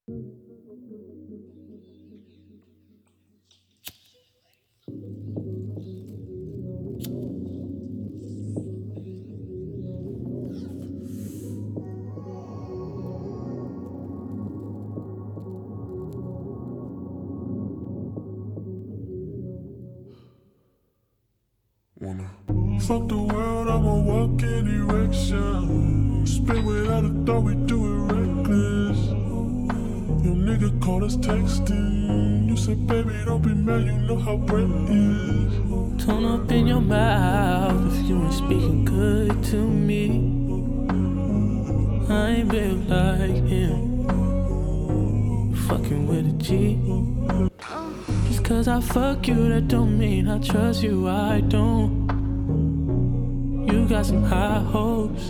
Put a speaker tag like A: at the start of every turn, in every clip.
A: Wanna fuck the world, I'ma walk in erection. Spit without a thought, we do it reckless. Your nigga called us texting. You said, baby, don't be mad, you know how Brett is.
B: Tone up in your mouth if you ain't speaking good to me. I ain't built like him, fucking with a G. Just cause I fuck you, that don't mean I trust you, I don't. You got some high hopes,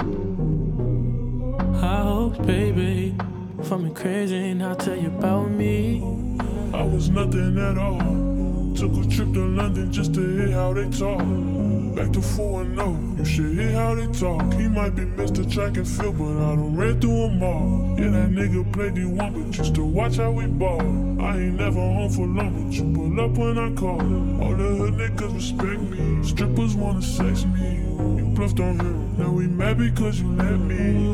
B: baby. For me crazy, and I'll tell you about me.
A: I was nothing at all. Took a trip to London just to hear how they talk. Back to 4-0, you should hear how they talk. He might be Mr. Track and Field, but I done ran through them all. Yeah, that nigga played D1, but used to watch how we ball. I ain't never home for long, but you pull up when I call. All the hood niggas respect me. Strippers wanna sex me. You bluffed on him, now we mad because you let me.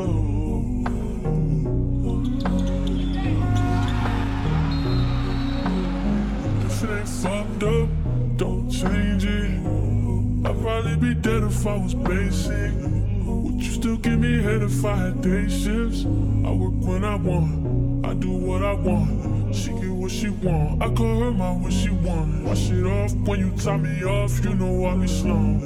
A: If it ain't fucked up, don't change it. I'd probably be dead if I was basic. Would you still give me head if I had day shifts? I work when I want, I do what I want. She get what she want, I call her my what she want. Wash it off when you top me off, you know I be slow.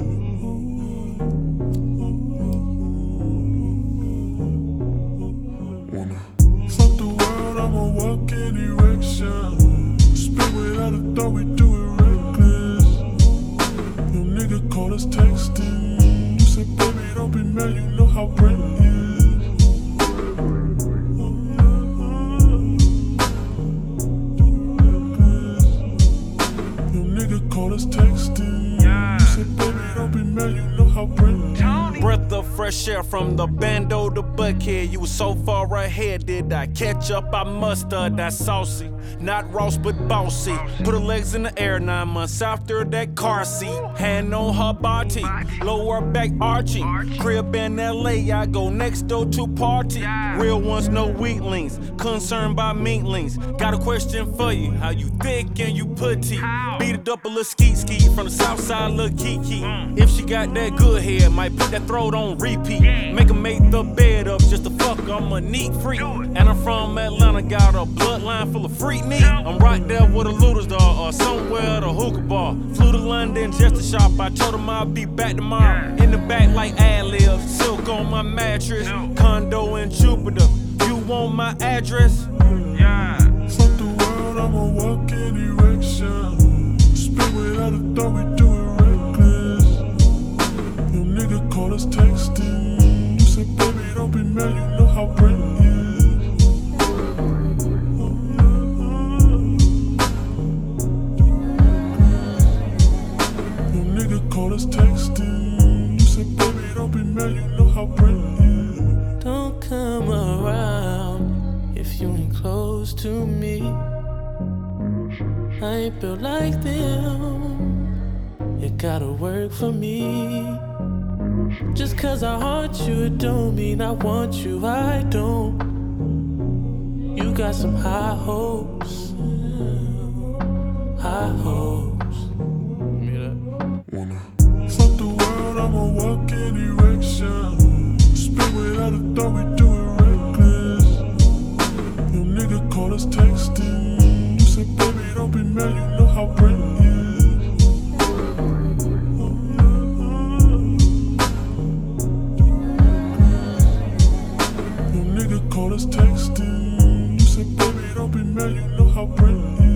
A: Fuck the world, I'ma walk in erection. Spit without a thought, we do it reckless. Your nigga called us texting. You said, baby, don't be mad, you know how Brett is. Your nigga called us texting. You said, baby, don't be mad, you know how Brett is.
C: Breath of fresh air from the bando to Buckhead. You was so far ahead, did I catch up? I mustard that saucy, not Ross but bossy. Put her legs in the air 9 months after that car seat. Hand on her body, lower back arching. Crib in LA, I go next door to party. Real ones, no weaklings, concerned by minklings. Got a question for you, how you thick and you putty? Beat it up a little skeet from the south side, little Kiki. If she got that good head, might put that throat on repeat. Make her make the bed up just to fuck, I'm a neat freak. And I'm from Atlanta, got a bloodline full of freak meat. I'm right there with a Luda's dog, or somewhere at a hookah bar. Flew to London just to shop, I told him I'll be back tomorrow. In the back like ad-libs, silk on my mattress. Condo in Jupiter, you want my address?
A: Fuck the world, I'ma walk in erection. Spit without a thought, we do it reckless. Your nigga called us texting. You said, baby, don't be mad, you know how Brett is. Your nigga called us texting. You said, baby, don't be mad, you know how Brett is.
B: Don't come around if you ain't close to me. I ain't built like them. It gotta work for me. Just cause I haunt you, it don't mean I want you, I don't. You got some high hopes, high hopes.
A: Fuck the world, I'ma walk in erection. Spit without a thought, we do it reckless. Your nigga called us texting. You said, baby, don't be mad, you know how Brett is. Your nigga called us texting. You said, baby, don't be mad, you know how Brett is.